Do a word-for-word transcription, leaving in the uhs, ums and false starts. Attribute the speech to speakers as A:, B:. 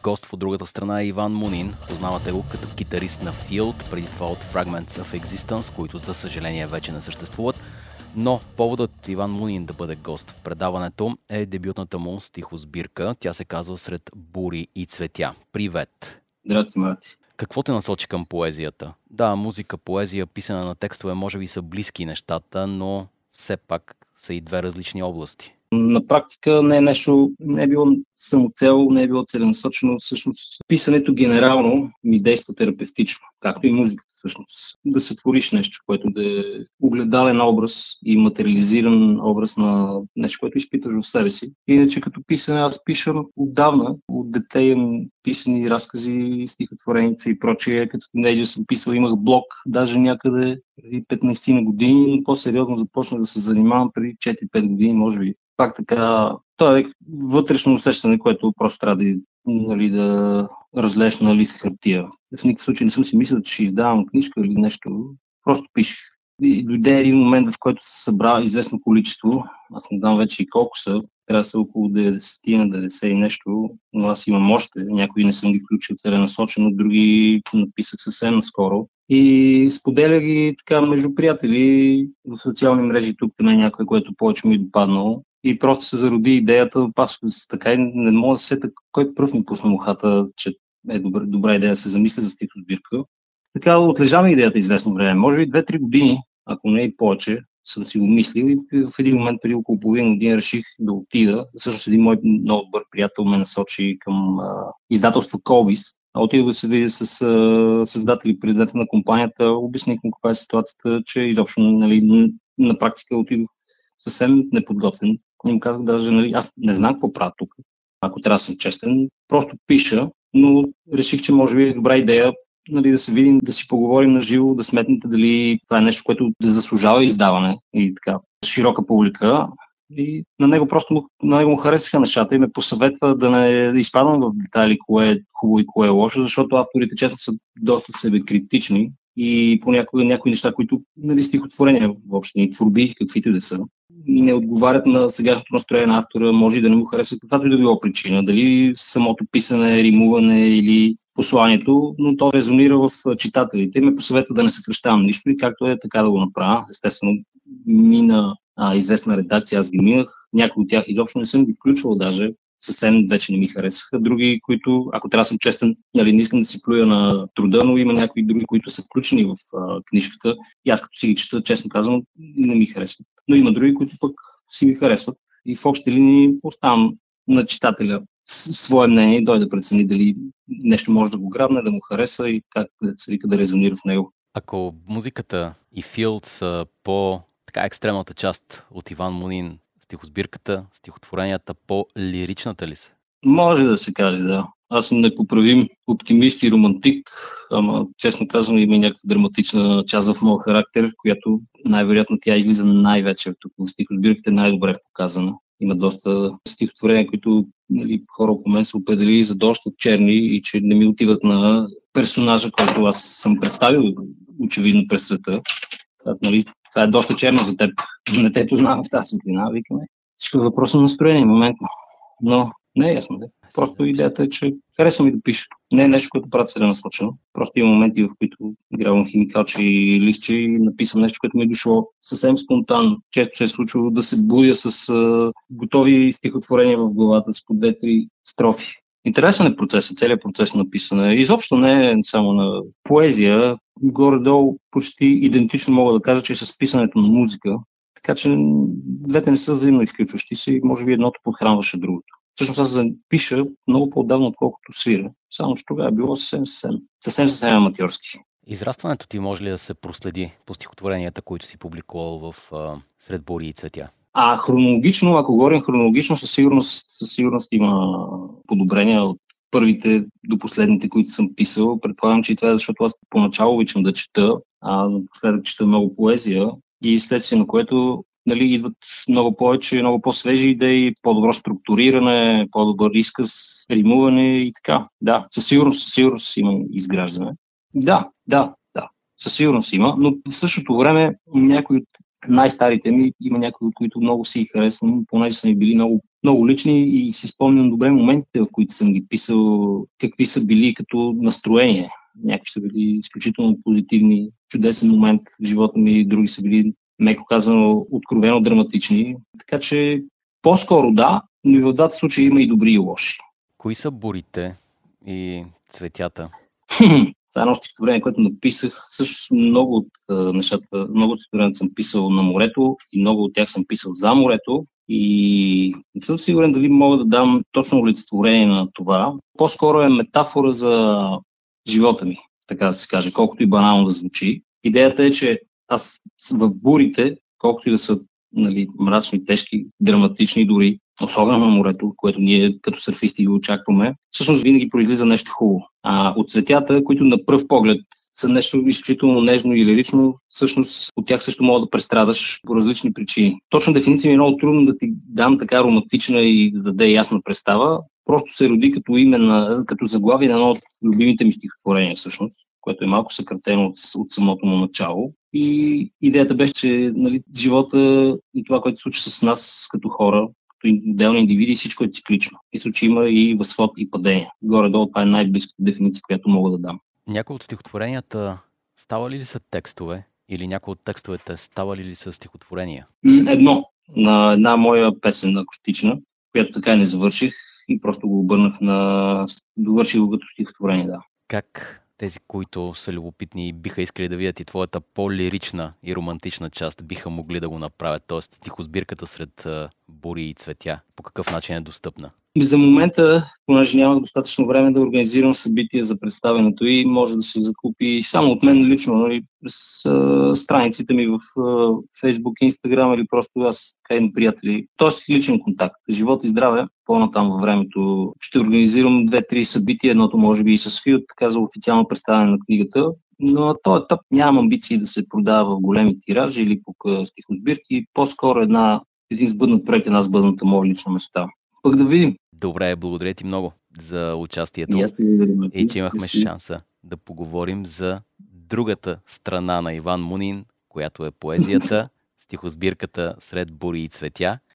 A: гост от другата страна е Иван Мунин. Познавате го като китарист на Field, преди това от Fragments of Existence, които за съжаление вече не съществуват. Но поводът Иван Мунин да бъде гост в предаването е дебютната му стихосбирка. Тя се казва "Сред бури и цветя". Привет!
B: Здрасти, Марти.
A: Какво те насочи към поезията? Да, музика, поезия, писане на текстове може би са близки нещата, но все пак са и две различни области.
B: На практика не е нещо, не е било самоцел, не е било целенасочено. Всъщност писането генерално ми действа терапевтично, както и музиката всъщност. Да сътвориш нещо, което да е огледален образ и материализиран образ на нещо, което изпиташ в себе си. Иначе като писане аз пиша отдавна, от дете имам писани разкази, стихотвореница и прочие. Като тинейджър съм писал, имах блог, даже някъде преди петнайсет на години, но по-сериозно започнах да се занимавам преди четири-пет години, може би. Пак така, това е вътрешно усещане, което просто трябва да, нали, да разлееш на лист хартия. В никакъв случай не съм си мислил, че ще издавам книжка или нещо. Просто пишех. И дойде един момент, в който се събра известно количество. Аз не знам вече и колко са. Трябва да са около деветдесет на деветдесет и нещо, но аз имам още. Някои не съм ги включил целенасочено, други написах съвсем наскоро. И споделя ги така между приятели в социални мрежи. Тук на някой, което повече ми е допаднало. И просто се зароди идеята, аз така и не мога да се сета кой пръв ми пусна мухата, че е добра, добра идея да се замисля за стихосбирка. Така отлежава идеята известно време. Може би две-три години, ако не и повече, съм си го мислил и в един момент преди около половин година реших да отида. Всъщност един мой много добър приятел ме насочи към а, издателство Колбис. А отидох да се видя с а, създатели, президента на компанията, обясних му каква е ситуацията, че изобщо, нали, на практика отидох съвсем неподготвен. И му казах даже, нали, аз не знам какво правя тук. Ако трябва да съм честен, просто пиша, но реших, че може би е добра идея, нали, да се видим, да си поговорим на живо, да сметнете дали това е нещо, което да заслужава издаване и така широка публика. И на него просто на него му харесаха нещата и ме посъветва да не изпадам в детайли кое е хубаво и кое е лошо, защото авторите често са доста себекритични и понякога някои неща, които, нали, стихотворения въобще и творби, каквито и да са, не отговарят на сегашното настроение на автора, може и да не му хареса каквато и да било причина, дали самото писане, римуване или посланието, но то резонира в читателите и ме посъветва да не съкръщавам нищо и както е така да го направя. Естествено, мина а, известна редакция, аз ги минах, някои от тях изобщо не съм ги включвал даже, съвсем вече не ми харесаха. Други, които, ако трябва да съм честен, нали, не искам да си плюя на труда, но има някои други, които са включени в а, книжката и аз като си ги чета, честно казвам, не ми харесват. Но има други, които пък си ми харесват и в общи линии оставам на читателя свое мнение, той да прецени дали нещо може да го грабне, да му хареса и как да се вика да резонира в него.
A: Ако музиката и Field са по така екстремната част от Иван Мунин, стихосбирката, стихотворенията по-лиричната ли са?
B: Може да се каже, да. Аз съм непоправим оптимист и романтик, ама честно казвам има и някаква драматична част в моя характер, която най-вероятно тя излиза най-вече тук в стихосбирката, най-добре показана. Има доста стихотворения, които, нали, хора около мен са определили за доста черни и че не ми отиват на персонажа, който аз съм представил очевидно през света. Нали, това е доста черно за теб. Не те познавам в тази светлина, викаме. Всичко е въпрос на настроение моментно. Но не е ясно. Да. Просто идеята е, че харесвам и да пиша. Не е нещо, което правя целенасочено. Просто има моменти, в които игравам химикалче и листче и написам нещо, което ми е дошло съвсем спонтанно. Често се е случвало да се будя с а, готови стихотворения в главата с по две-три строфи. Интересен е процесът, целият процес на писане. Изобщо не е само на поезия. Горе-долу почти идентично мога да кажа, че е с писането на музика. Така че двете не са взаимно изключващи се и може би едното подхранваше другото. Всъщност аз пиша много по-отдавна, отколкото свиря. Само че тогава е било съвсем, съвсем, съвсем, съвсем аматьорски.
A: Израстването ти може ли да се проследи по стихотворенията, които си публикувал в а, "Сред бури и цветя"?
B: А хронологично, ако говорим хронологично, със сигурност, със сигурност има подобрения от първите до последните, които съм писал. Предполагам, че и това е защото аз поначало обичам да чета, а след чета много поезия и следствие на което, нали, идват много повече, много по-свежи идеи, по-добро структуриране, по-добър изказ, римуване и така. Да, със сигурност, със сигурност има изграждане. Да, да, да, със сигурност има, но в същото време някои от най-старите ми има някои, от които много си харесвам, понеже са ми били много, много лични и си спомням добре моментите, в които съм ги писал, какви са били като настроение. Някои са били изключително позитивни, чудесен момент в живота ми, други са били, меко казано, откровено драматични. Така че по-скоро да, но и в двата случая има и добри и лоши.
A: Кои са бурите и цветята?
B: Това е едно стихотворение, което написах. Също много от а, нещата, много от стихотворенията съм писал на морето и много от тях съм писал за морето. И не съм сигурен дали мога да дам точно олицетворение на това. По-скоро е метафора за живота ми, така да се каже, колкото и банално да звучи. Идеята е, че аз в бурите, колкото и да са, нали, мрачни, тежки, драматични дори, особено на морето, което ние като сърфисти го очакваме, всъщност винаги произлиза нещо хубаво. А от цветята, които на пръв поглед са нещо изключително нежно и лирично, всъщност от тях също мога да престрадаш по различни причини. Точна дефиниция ми е много трудно да ти дам така романтична и да даде ясна представа. Просто се роди като име на, като заглавие на едно от любимите ми стихотворения всъщност, което е малко съкратено от, от самото му начало. И идеята беше, че, нали, живота и това, което се случва с нас като хора, като отделни индивиди, всичко е циклично. Мисля, че има и възход и падение. Горе-долу това е най-близката дефиниция, която мога да дам.
A: Някои от стихотворенията ставали ли са текстове или някои от текстовете ставали ли са стихотворения?
B: Едно. На една моя песен акустична, която така и не завърших и просто го обърнах на... довърших го като стихотворение, да.
A: Как тези, които са любопитни и биха искали да видят и твоята по-лирична и романтична част, биха могли да го направят? Тоест, стихосбирката сред бури и цветя, по какъв начин е достъпна?
B: За момента, понеже нямах достатъчно време да организирам събития за представянето и може да се закупи само от мен лично, нали, през а, страниците ми в а, Facebook, Instagram или просто аз така и на приятели. Тоест личен контакт. Живот и здраве. По-натам във времето ще организирам две-три събития, едното може би и с Филд, така за официално представяне на книгата. Но на този етап нямам амбиции да се продава в големи тиражи или пък стихосбирки. По-скоро една, един сбъднат проект, една сбъдната моя лична мечта. Пък да видим.
A: Добре, благодаря ти много за участието
B: И,
A: и че имахме шанса да поговорим за другата страна на Иван Мунин, която е поезията, стихосбирката сред бури и цветя.